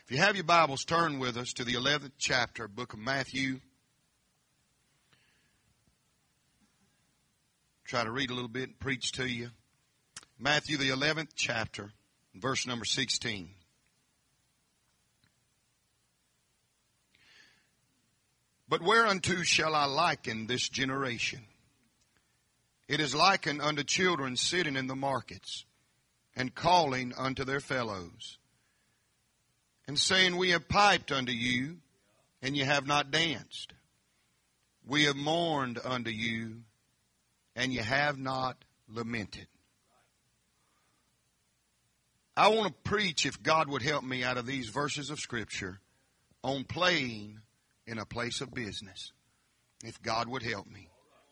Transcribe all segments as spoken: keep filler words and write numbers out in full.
If you have your Bibles, turn with us to the eleventh chapter, book of Matthew. Try to read a little bit and preach to you. Matthew, the eleventh chapter, verse number sixteen. But whereunto shall I liken this generation? It is likened unto children sitting in the markets, and calling unto their fellows, and saying, We have piped unto you, and ye have not danced. We have mourned unto you, and ye have not lamented. I want to preach, if God would help me, out of these verses of Scripture on playing in a place of business, if God would help me.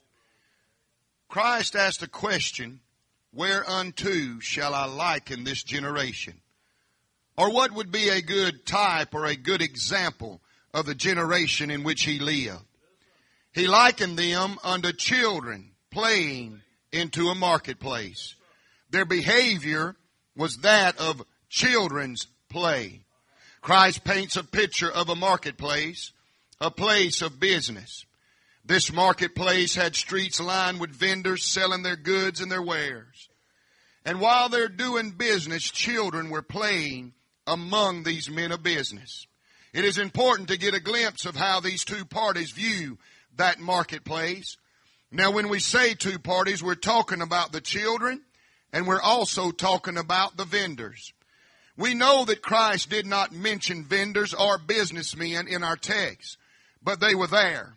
Christ asked a question, whereunto shall I liken this generation? Or what would be a good type or a good example of the generation in which he lived? He likened them unto children playing into a marketplace. Their behavior was that of children's play. Christ paints a picture of a marketplace, a place of business. This marketplace had streets lined with vendors selling their goods and their wares. And while they're doing business, children were playing among these men of business. It is important to get a glimpse of how these two parties view that marketplace. Now, when we say two parties, we're talking about the children, and we're also talking about the vendors. We know that Christ did not mention vendors or businessmen in our text, but they were there.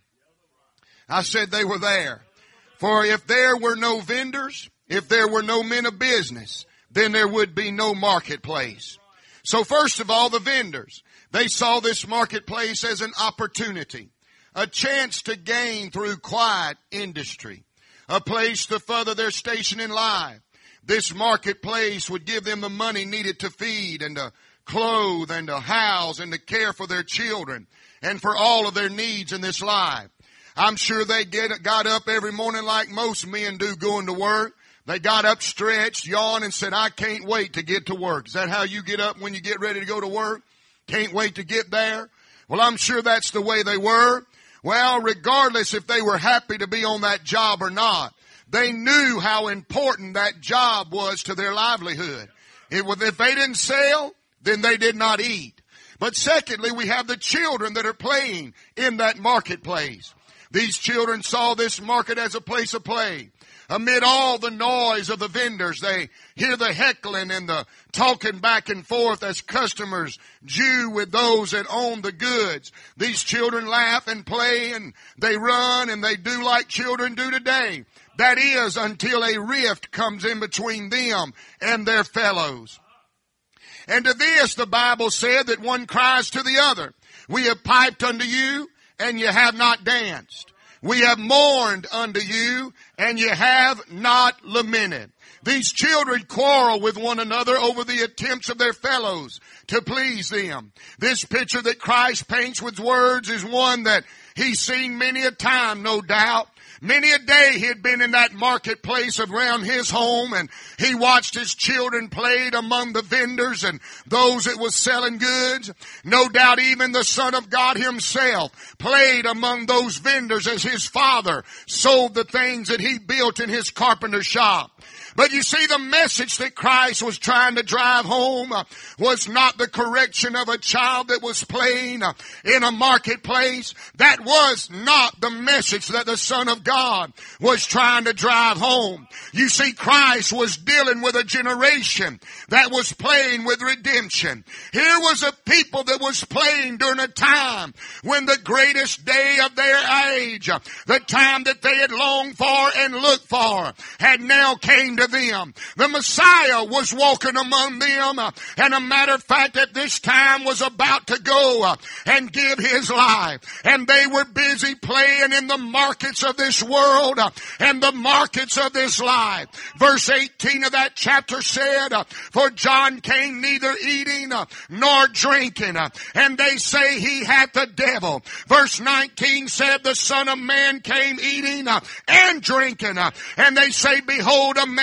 I said they were there. For if there were no vendors, if there were no men of business, then there would be no marketplace. So first of all, the vendors, they saw this marketplace as an opportunity, a chance to gain through quiet industry, a place to further their station in life. This marketplace would give them the money needed to feed and to clothe and to house and to care for their children and for all of their needs in this life. I'm sure they get, got up every morning like most men do going to work. They got up, stretched, yawned, and said, I can't wait to get to work. Is that how you get up when you get ready to go to work? Can't wait to get there? Well, I'm sure that's the way they were. Well, regardless if they were happy to be on that job or not, they knew how important that job was to their livelihood. It was, if they didn't sell, then they did not eat. But secondly, we have the children that are playing in that marketplace. These children saw this market as a place of play. Amid all the noise of the vendors, they hear the heckling and the talking back and forth as customers jew with those that own the goods. These children laugh and play and they run and they do like children do today. That is, until a rift comes in between them and their fellows. And to this, the Bible said that one cries to the other, We have piped unto you, and you have not danced. We have mourned unto you, and you have not lamented. These children quarrel with one another over the attempts of their fellows to please them. This picture that Christ paints with words is one that he's seen many a time, no doubt. Many a day he had been in that marketplace around his home, and he watched his children played among the vendors and those that was selling goods. No doubt even the Son of God himself played among those vendors as his father sold the things that he built in his carpenter shop. But you see, the message that Christ was trying to drive home uh, was not the correction of a child that was playing uh, in a marketplace. That was not the message that the Son of God was trying to drive home. You see, Christ was dealing with a generation that was playing with redemption. Here was a people that was playing during a time when the greatest day of their age, uh, the time that they had longed for and looked for, had now came to them. The Messiah was walking among them, uh, and a matter of fact at this time was about to go uh, and give his life. And they were busy playing in the markets of this world uh, and the markets of this life. Verse eighteen of that chapter said, uh, For John came neither eating uh, nor drinking, uh, and they say he hath the devil. Verse nineteen said, The Son of Man came eating uh, and drinking, uh, and they say, Behold, a man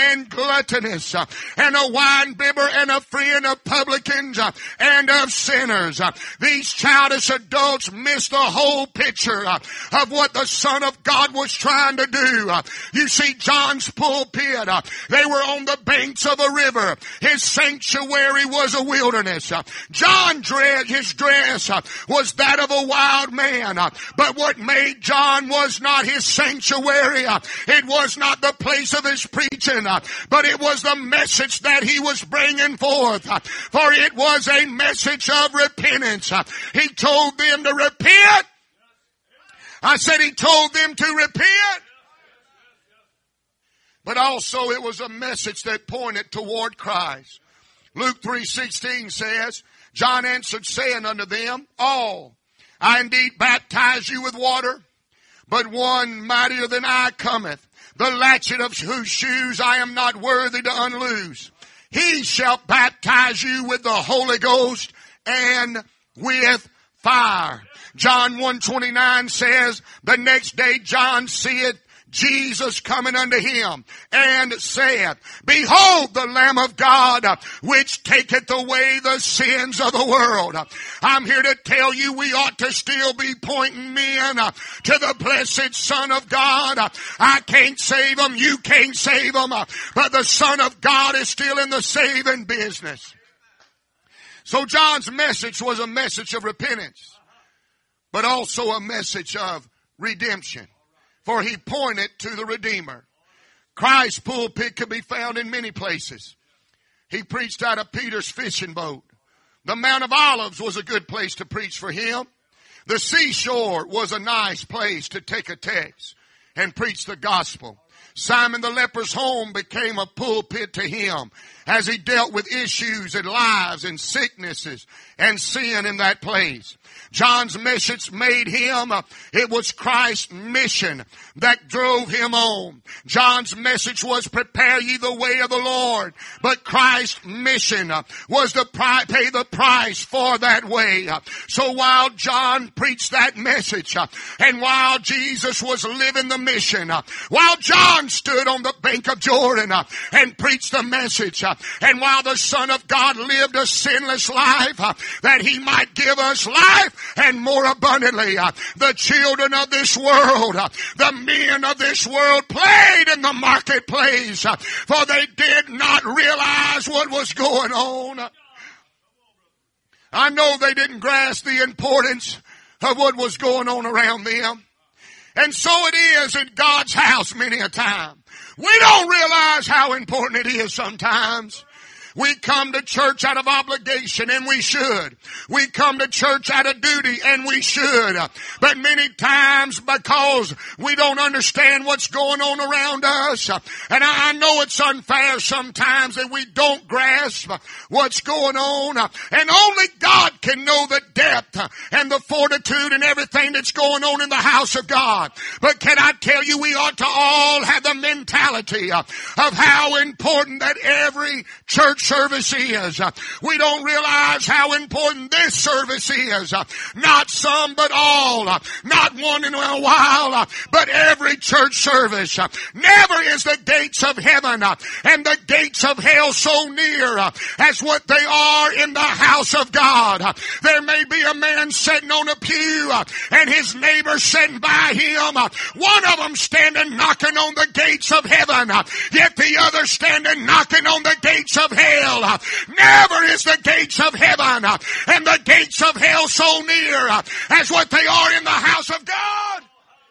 and gluttonous, uh, and a wine-bibber and a friend of publicans uh, and of sinners. Uh, these childish adults missed the whole picture uh, of what the Son of God was trying to do. Uh, you see, John's pulpit, uh, they were on the banks of a river. His sanctuary was a wilderness. Uh, John dress, his dress uh, was that of a wild man. Uh, but what made John was not his sanctuary. Uh, it was not the place of his preaching, uh, but it was the message that he was bringing forth. Uh, for it was a message of repentance. Uh, he told them to repent. I said he told them to repent. But also it was a message that pointed toward Christ. Luke three sixteen says, John answered, saying unto them, all, I indeed baptize you with water, but one mightier than I cometh, the latchet of whose shoes I am not worthy to unloose. He shall baptize you with the Holy Ghost and with fire. John one twenty-nine says, the next day John seeth Jesus coming unto him, and saith, behold the Lamb of God, which taketh away the sins of the world. I'm here to tell you we ought to still be pointing men to the blessed Son of God. I can't save them, you can't save them, but the Son of God is still in the saving business. So John's message was a message of repentance, but also a message of redemption. For he pointed to the Redeemer. Christ's pulpit could be found in many places. He preached out of Peter's fishing boat. The Mount of Olives was a good place to preach for him. The seashore was a nice place to take a text and preach the gospel. Simon the leper's home became a pulpit to him as he dealt with issues and lives and sicknesses and sin in that place. John's message made him, uh, it was Christ's mission that drove him on. John's message was prepare ye the way of the Lord. But Christ's mission uh, was to pri- pay the price for that way. Uh, so while John preached that message uh, and while Jesus was living the mission, uh, while John stood on the bank of Jordan uh, and preached the message, uh, and while the Son of God lived a sinless life uh, that he might give us life and more abundantly, uh, the children of this world, uh, the men of this world played in the marketplace, uh, for they did not realize what was going on. I know they didn't grasp the importance of what was going on around them. And so it is in God's house many a time. We don't realize how important it is sometimes. We come to church out of obligation, and we should. We come to church out of duty, and we should. But many times, because we don't understand what's going on around us, and I know it's unfair sometimes that we don't grasp what's going on, and only God can know the depth and the fortitude and everything that's going on in the house of God. But can I tell you, we ought to all have the mentality of how important that every church service is. We don't realize how important this service is. Not some, but all. Not one in a while, but every church service. Never is the gates of heaven and the gates of hell so near as what they are in the house of God. There may be a man sitting on a pew and his neighbor sitting by him. One of them standing knocking on the gates of heaven, yet the other standing knocking on the gates of hell. Never is the gates of heaven and the gates of hell so near as what they are in the house of God.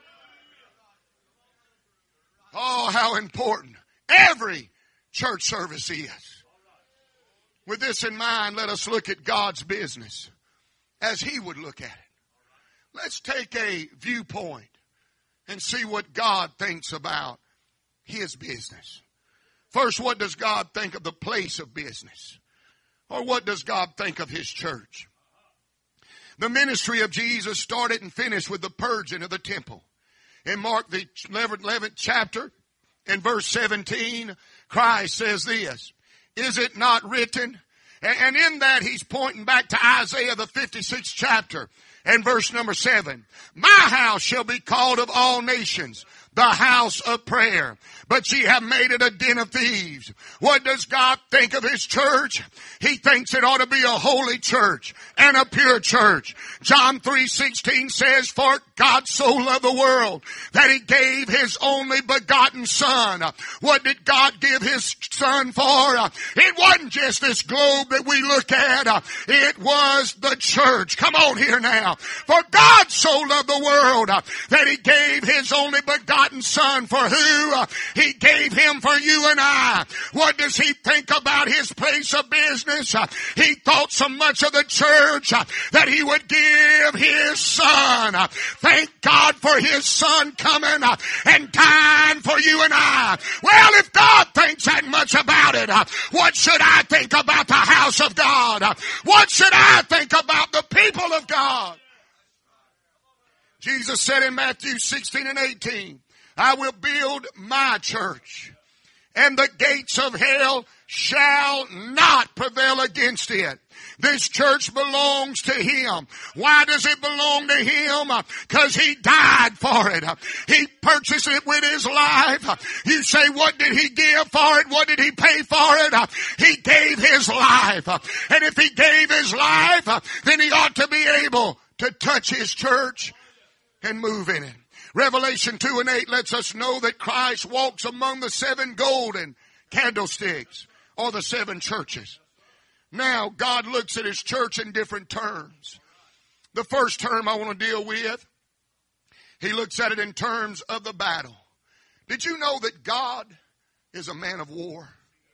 Oh, how important every church service is. With this in mind, let us look at God's business as He would look at it. Let's take a viewpoint and see what God thinks about His business. First, what does God think of the place of business? Or what does God think of His church? The ministry of Jesus started and finished with the purging of the temple. In Mark the eleventh chapter, in verse seventeen, Christ says this, is it not written? And in that He's pointing back to Isaiah the fifty-sixth chapter and verse number seven. My house shall be called of all nations the house of prayer, but ye have made it a den of thieves. What does God think of His church? He thinks it ought to be a holy church and a pure church. John three sixteen says, for God so loved the world that He gave His only begotten Son. What did God give His Son for? It wasn't just this globe that we look at. It was the church. Come on here now. For God so loved the world that He gave His only begotten Son. For who? He gave Him for you and I. What does He think about His place of business? He thought so much of the church that He would give His Son. Thank God for His Son coming and dying for you and I. Well, if God thinks that much about it, what should I think about the house of God? What should I think about the people of God? Jesus said in Matthew sixteen and eighteen, I will build my church, and the gates of hell shall not prevail against it. This church belongs to Him. Why does it belong to Him? Because He died for it. He purchased it with His life. You say, what did He give for it? What did He pay for it? He gave His life. And if He gave His life, then He ought to be able to touch His church and move in it. Revelation two and eight lets us know that Christ walks among the seven golden candlesticks, or the seven churches. Now, God looks at His church in different terms. The first term I want to deal with, He looks at it in terms of the battle. Did you know that God is a man of war?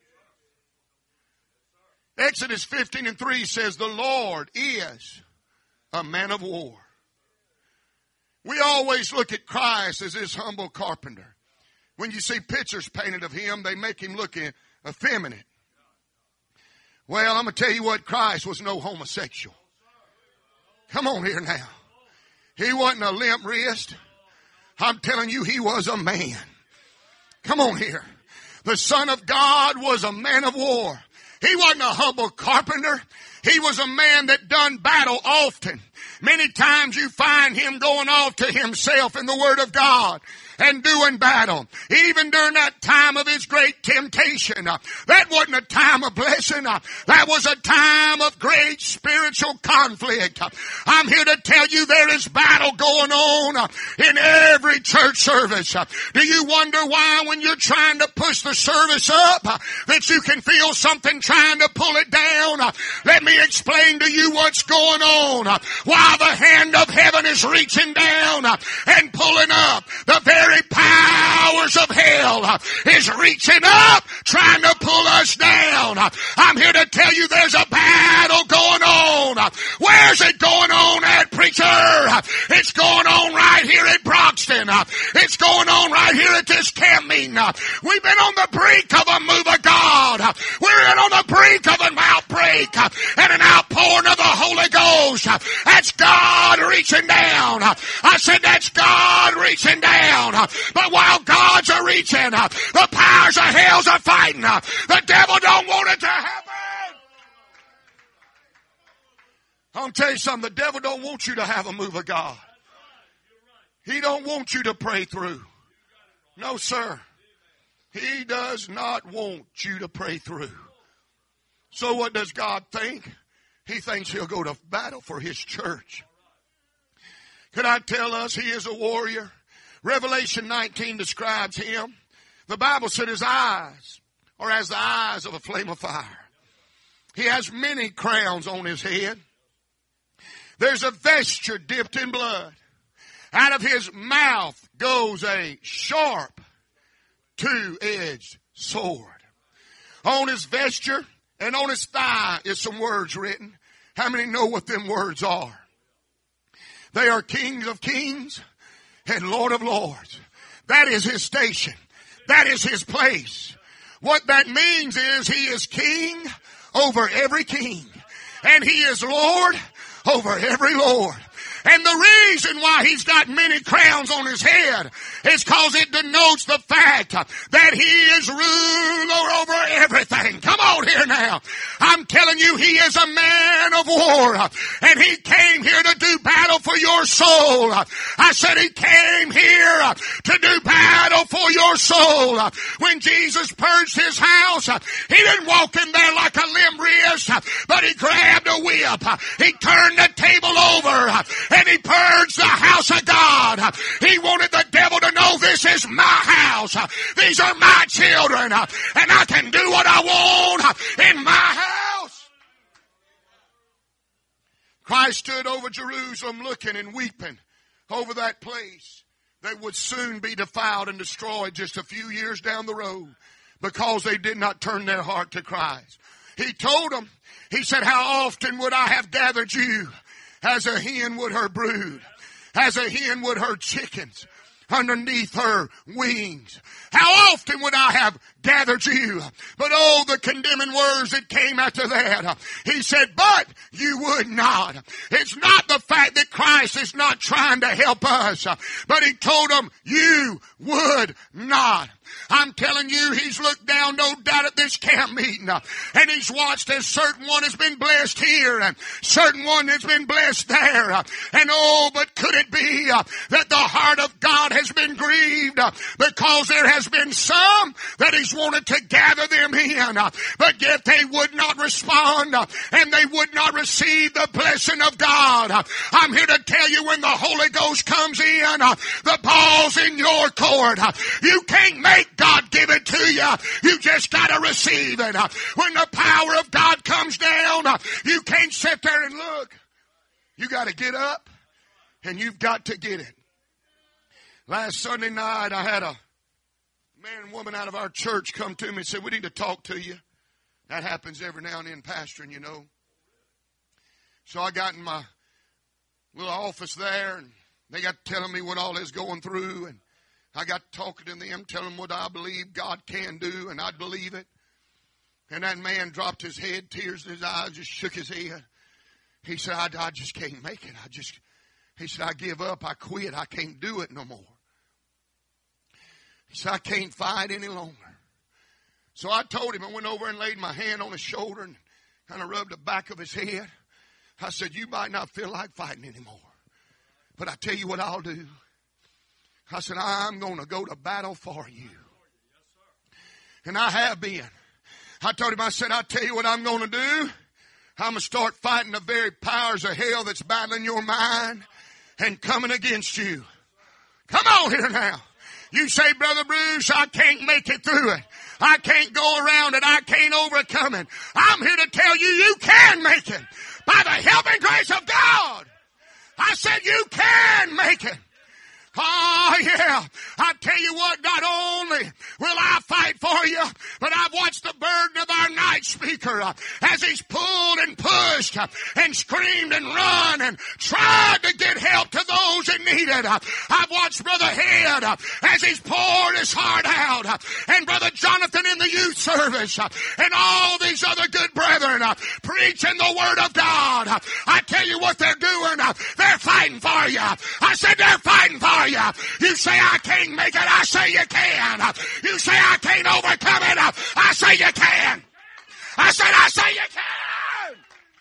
Exodus fifteen and three says, the Lord is a man of war. We always look at Christ as this humble carpenter. When you see pictures painted of Him, they make Him look effeminate. Well, I'm going to tell you what, Christ was no homosexual. Come on here now. He wasn't a limp wrist. I'm telling you, He was a man. Come on here. The Son of God was a man of war. He wasn't a humble carpenter. He was a man that done battle often. Many times you find Him going off to Himself in the Word of God and doing battle. Even during that time of His great temptation, uh, that wasn't a time of blessing. Uh, that was a time of great spiritual conflict. Uh, I'm here to tell you there is battle going on uh, in every church service. Uh, do you wonder why when you're trying to push the service up uh, that you can feel something trying to pull it down? Uh, let me explain to you what's going on. Uh, while the hand of heaven is reaching down uh, and pulling up, the very very powers of hell uh, is reaching up, trying to pull us down. Uh, I'm here to tell you there's a battle going on. Uh, where's it going on at, preacher? Uh, it's going on right here at Broxton. Uh, it's going on right here at this camp meeting. Uh, we've been on the brink of a move of God. Uh, we're on the brink of an outbreak uh, and an outpouring of the Holy Ghost. Uh, that's God reaching down. Uh, I said that's God reaching down. Uh, but while God's are reaching, uh, the powers of hell are fighting. Uh, the devil don't want it to happen. I'll tell you something. The devil don't want you to have a move of God. He don't want you to pray through. No, sir. He does not want you to pray through. So what does God think? He thinks He'll go to battle for His church. Can I tell us He is a warrior? Revelation nineteen describes Him. The Bible said His eyes are as the eyes of a flame of fire. He has many crowns on His head. There's a vesture dipped in blood. Out of His mouth goes a sharp, two-edged sword. On His vesture and on His thigh is some words written. How many know what them words are? They are King of Kings and Lord of Lords. That is His station. That is His place. What that means is He is King over every king. And He is Lord over every Lord. And the reason why he's got many crowns on his head is because it denotes the fact that he is ruler over everything. Come on here now. I'm telling you, he is a man of war. And he came here to do battle for your soul. I said he came here to do battle for your soul. When Jesus purged his house, he didn't walk in there like a limb wrist, but he grabbed a whip. He turned the table over and he purged the house of God. He wanted the devil to know, this is my house. These are my children. And I can do what I want in my house. Christ stood over Jerusalem looking and weeping over that place that would soon be defiled and destroyed just a few years down the road because they did not turn their heart to Christ. He told them, he said, how often would I have gathered you as a hen would her brood, as a hen would her chickens underneath her wings. How often would I have gathered you? But oh, the condemning words that came after that. He said, but you would not. It's not the fact that Christ is not trying to help us, but he told them, you would not. I'm telling you, he's looked down, no doubt, at this camp meeting, and he's watched as certain one has been blessed here, and certain one has been blessed there. And oh, but could it be that the heart of God has been grieved because there has been some that he's wanted to gather them in, but yet they would not respond, and they would not receive the blessing of God. I'm here to tell you, when the Holy Ghost comes in, the ball's in your court. You can't make God give it to you. You just got to receive it. When the power of God comes down, you can't sit there and look. You got to get up, and you've got to get it. Last Sunday night, I had a man and woman out of our church come to me and said, we need to talk to you. That happens every now and then, pastoring, you know. So I got in my little office there, and they got telling me what all is going through, and I got talking to them, telling them what I believe God can do, and I'd believe it. And that man dropped his head, tears in his eyes, just shook his head. He said, I, I just can't make it. I just, he said, I give up. I quit. I can't do it no more. He said, I can't fight any longer. So I told him, I went over and laid my hand on his shoulder and kind of rubbed the back of his head. I said, you might not feel like fighting anymore, but I tell you what I'll do. I said, I'm going to go to battle for you. And I have been. I told him, I said, I'll tell you what I'm going to do. I'm going to start fighting the very powers of hell that's battling your mind and coming against you. Come on here now. You say, Brother Bruce, I can't make it through it. I can't go around it. I can't overcome it. I'm here to tell you, you can make it. By the help and grace of God. I said, you can make it. Oh, yeah. I tell you what, not only will I fight for you, but I've watched the burden of our night speaker uh, as he's pulled and pushed uh, and screamed and run and tried to get help to those that need it. Uh, I've watched Brother Head uh, as he's poured his heart out, uh, and Brother Jonathan in the youth service, uh, and all these other good brethren uh, preaching the Word of God. Uh, I tell you what they're doing. Uh, they're fighting for you. I said they're fighting for you. You say I can't make it, I say you can. You say I can't overcome it, I say you can. I said I say you can.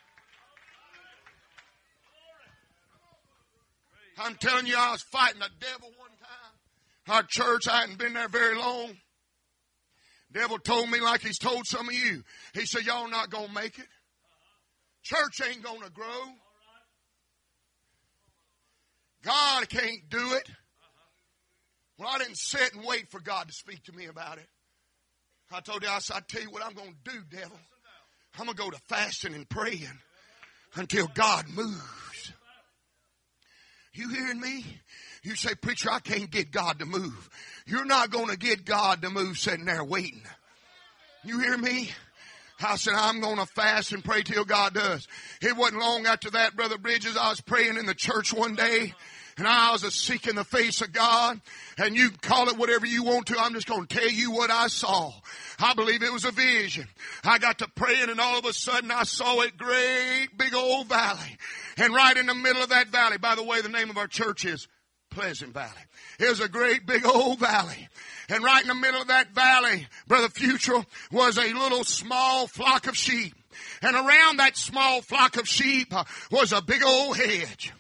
I'm telling you, I was fighting the devil one time. Our church, I hadn't been there very long. Devil told me like he's told some of you. He said, y'all not going to make it. Church ain't going to grow. God can't do it. Well, I didn't sit and wait for God to speak to me about it. I told you, I said, I tell you what I'm going to do, devil. I'm going to go to fasting and praying until God moves. You hearing me? You say, preacher, I can't get God to move. You're not going to get God to move sitting there waiting. You hear me? I said, I'm going to fast and pray till God does. It wasn't long after that, Brother Bridges, I was praying in the church one day. And I was a seeking the face of God. And you can call it whatever you want to. I'm just going to tell you what I saw. I believe it was a vision. I got to praying and all of a sudden I saw a great big old valley. And right in the middle of that valley, by the way, the name of our church is Pleasant Valley. It was a great big old valley. And right in the middle of that valley, Brother Futrell, was a little small flock of sheep. And around that small flock of sheep uh, was a big old hedge.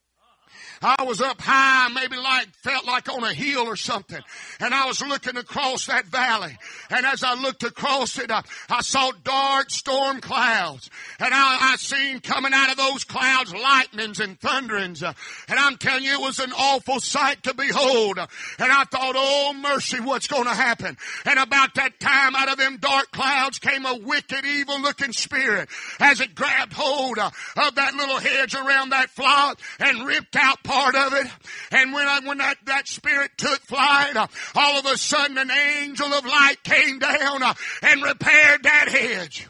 I was up high, maybe like, felt like on a hill or something. And I was looking across that valley. And as I looked across it, I, I saw dark storm clouds. And I, I seen coming out of those clouds lightnings and thunderings. Uh, and I'm telling you, it was an awful sight to behold. Uh, and I thought, oh mercy, what's going to happen? And about that time, out of them dark clouds came a wicked, evil looking spirit as it grabbed hold uh, of that little hedge around that flock and ripped out part of it. And when I, when that, that spirit took flight, uh, all of a sudden an angel of light came down uh, and repaired that hedge.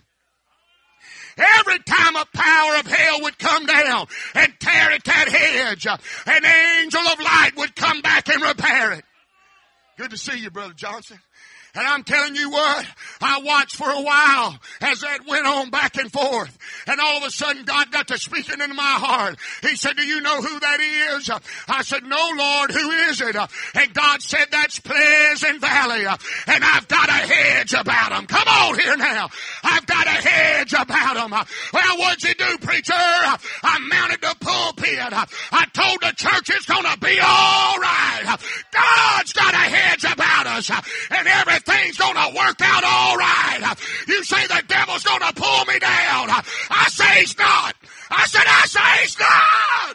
Every time a power of hell would come down and tear at that hedge, uh, an angel of light would come back and repair it. Good to see you, Brother Johnson. And I'm telling you what, I watched for a while as that went on back and forth. And all of a sudden God got to speaking into my heart. He said, do you know who that is? I said, no, Lord, who is it? And God said, that's Pleasant Valley. And I've got a hedge about them. Come on here now. I've got a hedge about them. Well, what'd you do, preacher? I mounted the pulpit. I told the church it's going to be all right. God's got a hedge about us. And every Everything's going to work out all right. You say the devil's going to pull me down. I say he's not. I said, I say he's not.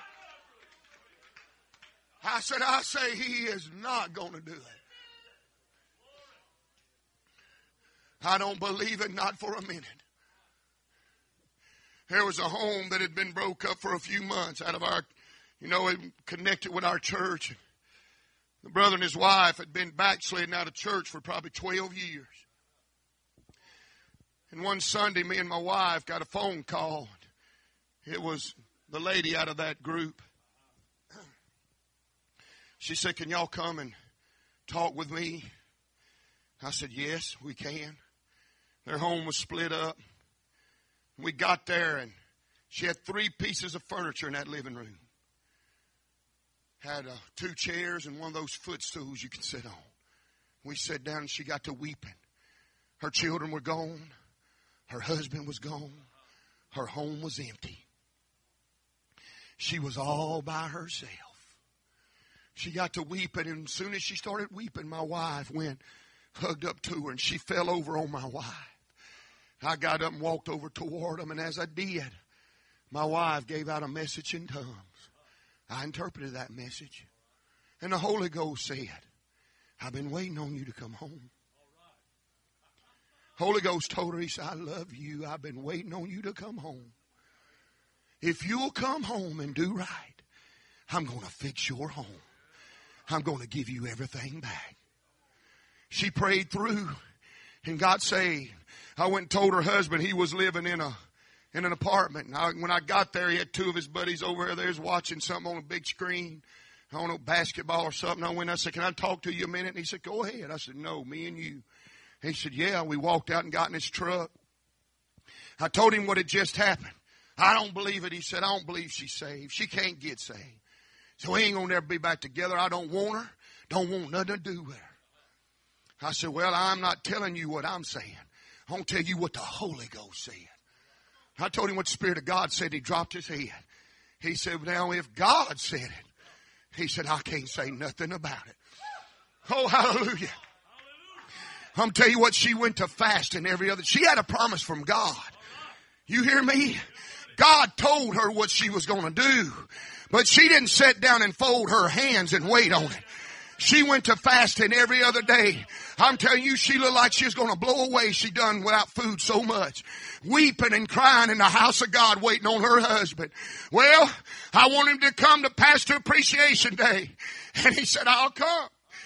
I said, I say he is not going to do it. I don't believe it, not for a minute. There was a home that had been broke up for a few months out of our, you know, connected with our church. The brother and his wife had been backsliding out of church for probably twelve years. And one Sunday, me and my wife got a phone call. It was the lady out of that group. She said, can y'all come and talk with me? I said, yes, we can. Their home was split up. We got there and she had three pieces of furniture in that living room. Had uh, two chairs and one of those footstools you can sit on. We sat down and she got to weeping. Her children were gone. Her husband was gone. Her home was empty. She was all by herself. She got to weeping, and as soon as she started weeping, my wife went, hugged up to her, and she fell over on my wife. I got up and walked over toward them, and as I did, my wife gave out a message in tongues. I interpreted that message. And the Holy Ghost said, I've been waiting on you to come home. Holy Ghost told her, he said, I love you. I've been waiting on you to come home. If you'll come home and do right, I'm going to fix your home. I'm going to give you everything back. She prayed through and got saved. I went and told her husband he was living in a in an apartment. And I, when I got there, he had two of his buddies over there watching something on a big screen. I don't know, basketball or something. I went and I said, can I talk to you a minute? And he said, go ahead. I said, no, me and you. And he said, yeah. We walked out and got in his truck. I told him what had just happened. I don't believe it. He said, I don't believe she's saved. She can't get saved. So we ain't going to never be back together. I don't want her. Don't want nothing to do with her. I said, well, I'm not telling you what I'm saying. I'm going to tell you what the Holy Ghost said. I told him what the Spirit of God said. He dropped his head. He said, now if God said it, he said, I can't say nothing about it. Oh, hallelujah. I'm telling you what, she went to fast and every other. She had a promise from God. You hear me? God told her what she was going to do. But she didn't sit down and fold her hands and wait on it. She went to fasting every other day. I'm telling you, she looked like she was going to blow away. She done without food so much. Weeping and crying in the house of God waiting on her husband. Well, I want him to come to Pastor Appreciation Day. And he said, I'll come.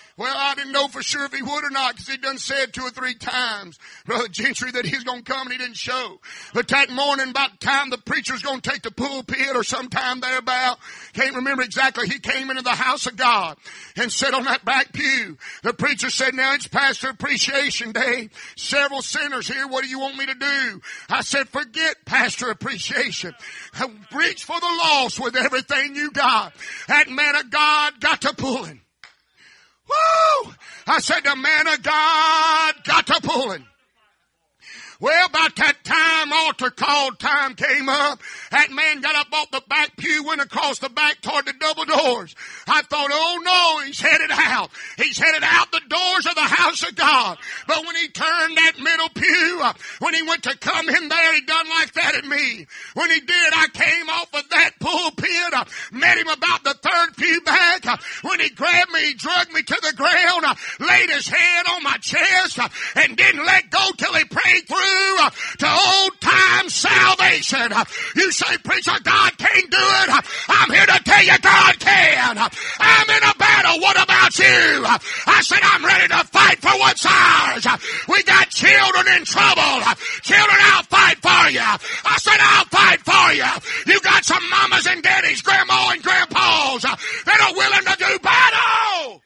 Well, I didn't know for sure if he would or not because he done said two or three times, Brother Gentry, that he's going to come and he didn't show. But that morning, about the time the preacher's going to take the pulpit or sometime thereabout, can't remember exactly, he came into the house of God and sat on that back pew. The preacher said, now it's Pastor Appreciation Day. Several sinners here. What do you want me to do? I said, forget Pastor Appreciation. Reach for the lost with everything you got. That man of God got to pulling. Woo! I said the man of God got to pulling. Well, about that time, altar call time came up. That man got up off the back pew, went across the back toward the double doors. I thought, oh no, he's headed out. He's headed out the doors of the house of God. But when he turned that middle pew, uh, when he went to come in there, he done like that at me. When he did, I came off of that pulpit, uh, met him about the third pew back. Uh, when he grabbed me, he dragged me to the ground, uh, laid his head on my chest, uh, and didn't let go till he prayed through to old time salvation. You say, preacher, God can't do it. I'm here to tell you God can. I'm in a battle. What about you? I said, I'm ready to fight for what's ours. We got children in trouble. Children, I'll fight for you. I said, I'll fight for you. You got some mamas and daddies, grandma and grandpas that are willing to do battle.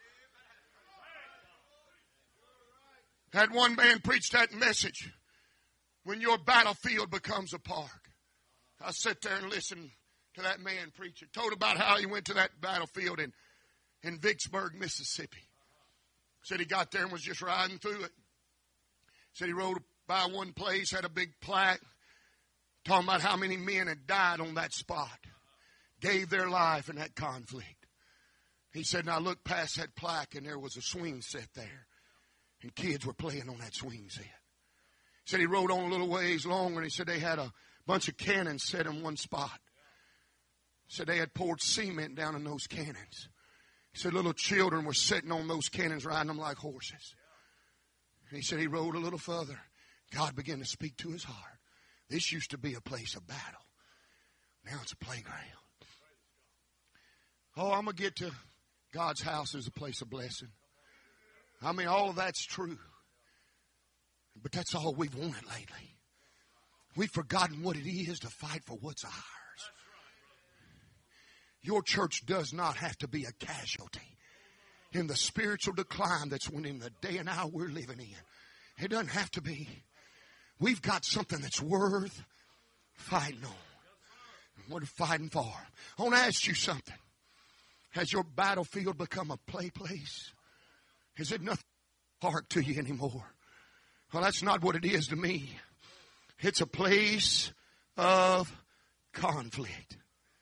That one man preached that message. When your battlefield becomes a park. I sit there and listen to that man preach it. Told about how he went to that battlefield in, in Vicksburg, Mississippi. Said he got there and was just riding through it. Said he rode by one place, had a big plaque, talking about how many men had died on that spot. Gave their life in that conflict. He said, now look past that plaque and there was a swing set there. And kids were playing on that swing set. He said he rode on a little ways longer and he said they had a bunch of cannons set in one spot. He said they had poured cement down in those cannons. He said little children were sitting on those cannons riding them like horses. And he said he rode a little further. God began to speak to his heart. This used to be a place of battle. Now it's a playground. Oh, I'm going to get to God's house as a place of blessing. I mean, all of that's true. But that's all we've wanted lately. We've forgotten what it is to fight for what's ours. Your church does not have to be a casualty in the spiritual decline that's in the day and hour we're living in. It doesn't have to be. We've got something that's worth fighting on. What are fighting for? I want to ask you something. Has your battlefield become a play place? Is it nothing hard to you anymore? Well, that's not what it is to me. It's a place of conflict.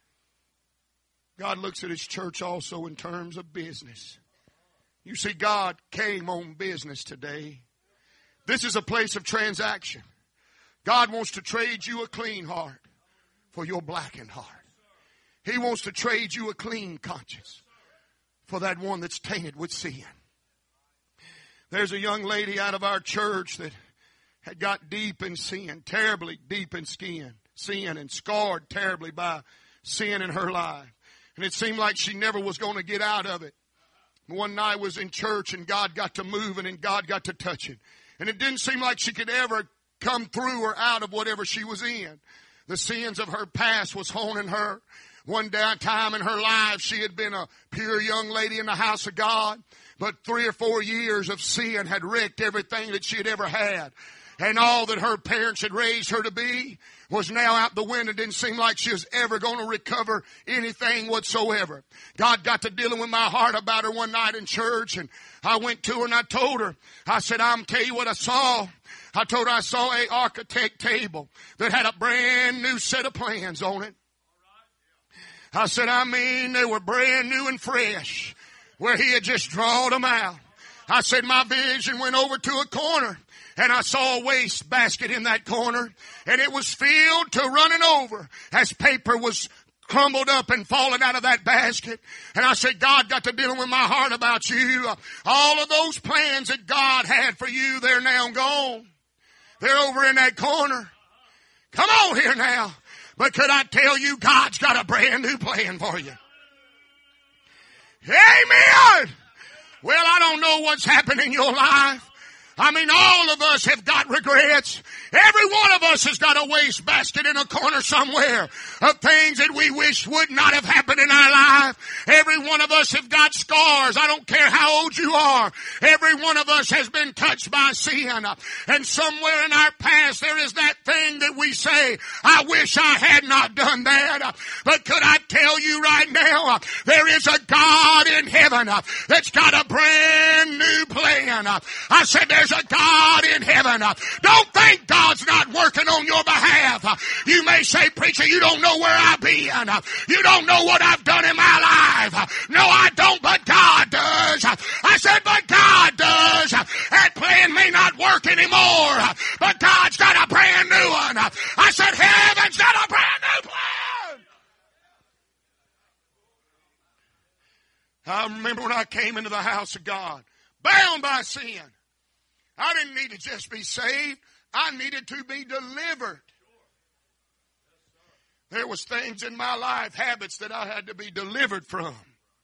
God looks at his church also in terms of business. You see, God came on business today. This is a place of transaction. God wants to trade you a clean heart for your blackened heart. He wants to trade you a clean conscience for that one that's tainted with sin. There's a young lady out of our church that had got deep in sin, terribly deep in skin, sin and scarred terribly by sin in her life. And it seemed like she never was going to get out of it. One night was in church and God got to moving and God got to touching. And it didn't seem like she could ever come through or out of whatever she was in. The sins of her past was haunting her. One time in her life she had been a pure young lady in the house of God. But three or four years of sin had wrecked everything that she had ever had. And all that her parents had raised her to be was now out the window. It didn't seem like she was ever going to recover anything whatsoever. God got to dealing with my heart about her one night in church. And I went to her and I told her, I said, I'm tell you what I saw. I told her I saw a architect table that had a brand new set of plans on it. I said, I mean, they were brand new and fresh, where he had just drawn them out. I said, my vision went over to a corner, and I saw a waste basket in that corner, and it was filled to running over as paper was crumbled up and falling out of that basket. And I said, God got to dealing with my heart about you. All of those plans that God had for you, they're now gone. They're over in that corner. Come on here now. But could I tell you, God's got a brand new plan for you. Amen. Well, I don't know what's happened in your life. I mean, all of us have got regrets. Every one of us has got a wastebasket in a corner somewhere of things that we wish would not have happened in our life. Every one of us have got scars. I don't care how old you are. Every one of us has been touched by sin. And somewhere in our past there is that thing that we say, I wish I had not done that. But could I tell you right now, there is a God in heaven that's got a brand new plan. I said there's a God in heaven. Don't think God's not working on your behalf. You may say, preacher, you don't know where I've been. You don't know what I've done in my life. No, I don't, but God does. I said, but God does. That plan may not work anymore, but God's got a brand new one. I said, heaven's got a brand new plan. I remember when I came into the house of God, bound by sin. I didn't need to just be saved. I needed to be delivered. There was things in my life, habits that I had to be delivered from.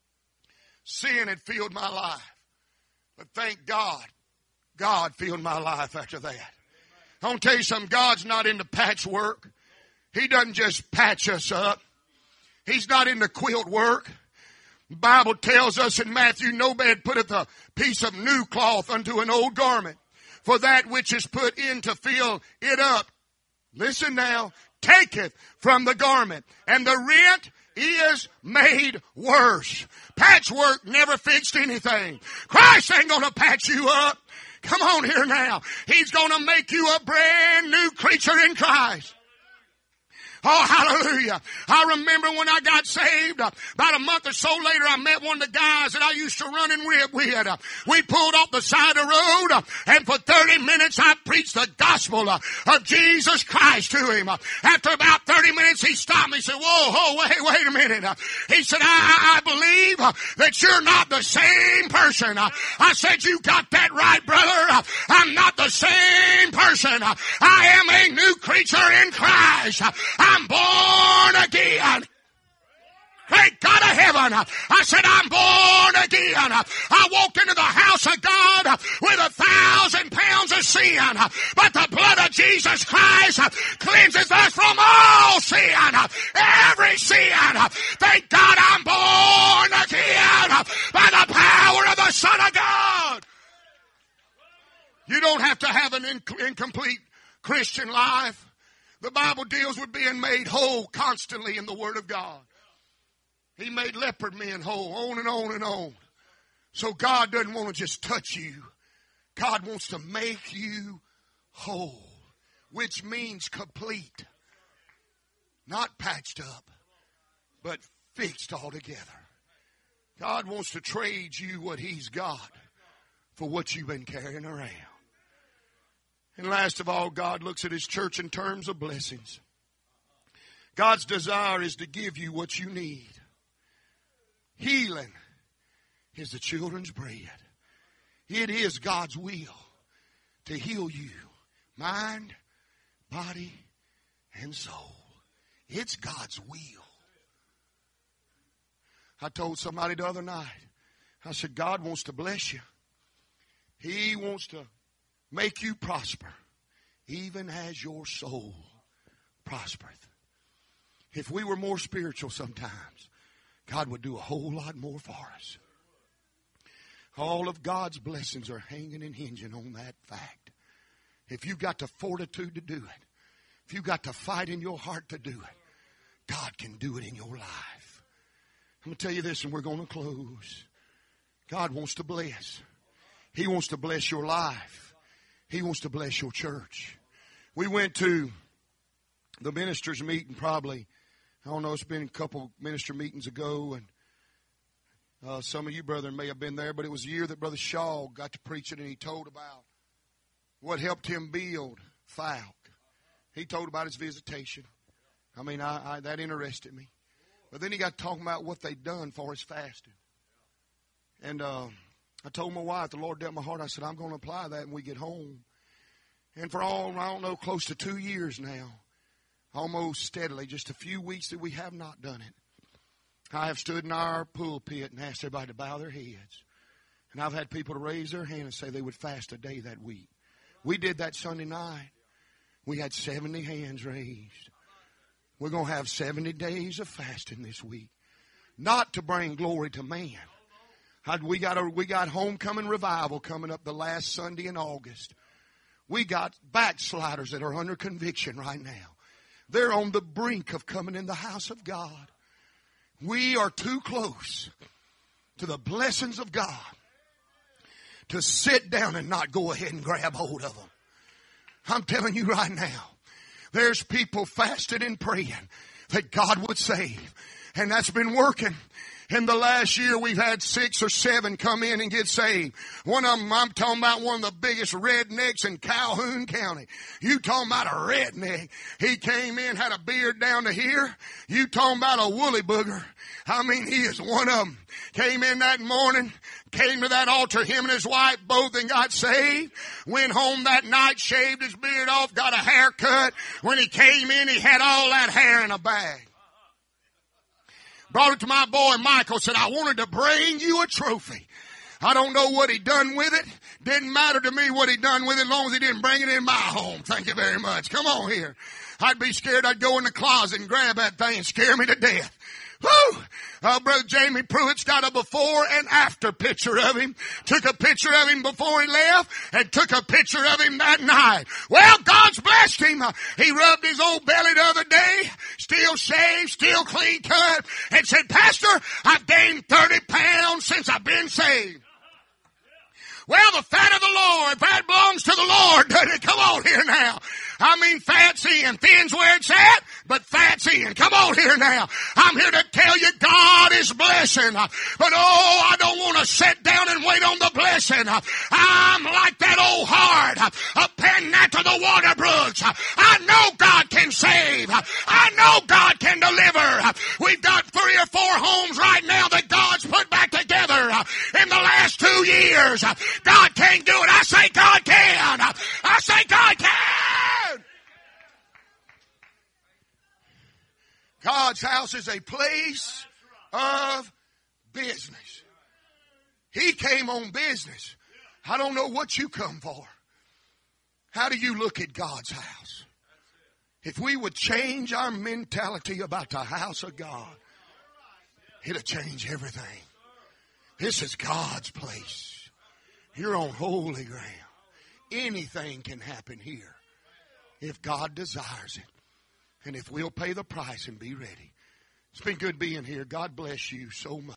Sin had filled my life. But thank God, God filled my life after that. I want to tell you something. God's not into patchwork. He doesn't just patch us up. He's not into quilt work. The Bible tells us in Matthew, no man putteth a piece of new cloth unto an old garment. For that which is put in to fill it up, listen now, taketh from the garment, and the rent is made worse. Patchwork never fixed anything. Christ ain't going to patch you up. Come on here now. He's going to make you a brand new creature in Christ. Oh, hallelujah. I remember when I got saved, uh, about a month or so later, I met one of the guys that I used to run and rib with. Uh, we pulled off the side of the road, uh, and for thirty minutes, I preached the gospel uh, of Jesus Christ to him. Uh, after about thirty minutes, he stopped me and said, whoa, whoa, wait, wait a minute. Uh, he said, I, I, I believe uh, that you're not the same person. Uh, I said, you got that right, brother. Uh, I'm not the same person. Uh, I am a new creature in Christ. Uh, I'm born again. Thank God of heaven. I said, I'm born again. I walked into the house of God with a thousand pounds of sin. But the blood of Jesus Christ cleanses us from all sin. Every sin. Thank God I'm born again by the power of the Son of God. You don't have to have an incomplete Christian life. The Bible deals with being made whole constantly in the Word of God. He made leopard men whole, on and on and on. So God doesn't want to just touch you. God wants to make you whole, which means complete. Not patched up, but fixed altogether. God wants to trade you what He's got for what you've been carrying around. And last of all, God looks at His church in terms of blessings. God's desire is to give you what you need. Healing is the children's bread. It is God's will to heal you, mind, body, and soul. It's God's will. I told somebody the other night, I said, God wants to bless you. He wants to make you prosper, even as your soul prospereth. If we were more spiritual sometimes, God would do a whole lot more for us. All of God's blessings are hanging and hinging on that fact. If you've got the fortitude to do it, if you've got the fight in your heart to do it, God can do it in your life. I'm going to tell you this and we're going to close. God wants to bless. He wants to bless your life. He wants to bless your church. We went to the ministers' meeting probably, I don't know, it's been a couple minister meetings ago, and uh, some of you, brethren, may have been there, but it was a year that Brother Shaw got to preach it, and he told about what helped him build Falk. He told about his visitation. I mean, I, I, that interested me. But then he got talking about what they'd done for his fasting. And uh, I told my wife, the Lord dealt my heart, I said, I'm going to apply that when we get home. And for all, I don't know, close to two years now, almost steadily, just a few weeks that we have not done it, I have stood in our pulpit and asked everybody to bow their heads. And I've had people to raise their hand and say they would fast a day that week. We did that Sunday night. We had seventy hands raised. We're going to have seventy days of fasting this week. Not to bring glory to man. We got a, we got homecoming revival coming up the last Sunday in August. We got backsliders that are under conviction right now. They're on the brink of coming in the house of God. We are too close to the blessings of God to sit down and not go ahead and grab hold of them. I'm telling you right now, there's people fasting and praying that God would save. And that's been working. In the last year, we've had six or seven come in and get saved. One of them, I'm talking about one of the biggest rednecks in Calhoun County. You talking about a redneck. He came in, had a beard down to here. You talking about a woolly booger. I mean, he is one of them. Came in that morning, came to that altar, him and his wife both, and got saved. Went home that night, shaved his beard off, got a haircut. When he came in, he had all that hair in a bag. Brought it to my boy Michael, said, I wanted to bring you a trophy. I don't know what he done with it. Didn't matter to me what he done with it as long as he didn't bring it in my home. Thank you very much. Come on here. I'd be scared I'd go in the closet and grab that thing and scare me to death. Woo! Uh, Brother Jamie Pruitt's got a before and after picture of him. Took a picture of him before he left and took a picture of him that night. Well, God's blessed him. Uh, he rubbed his old belly the other day, still shaved, still clean cut, and said, Pastor, I've gained thirty pounds since I've been saved. Well, the fat of the Lord, that belongs to the Lord, doesn't it? Come on here now. I mean, fat's in. Thin's where it's at, but fat's in. Come on here now. I'm here to tell you God is blessing. But oh, I don't want to sit down and wait on the blessing. I'm like that old heart, a pen net to the water brooks. I know God can save. I know God can deliver. We've got three or four homes right now that God's put back together in the last two years. God can't do it. I say God can. I say God can. God's house is a place of business. He came on business. I don't know what you come for. How do you look at God's house? If we would change our mentality about the house of God, it'll change everything. This is God's place. You're on holy ground. Anything can happen here if God desires it. And if we'll pay the price and be ready. It's been good being here. God bless you so much.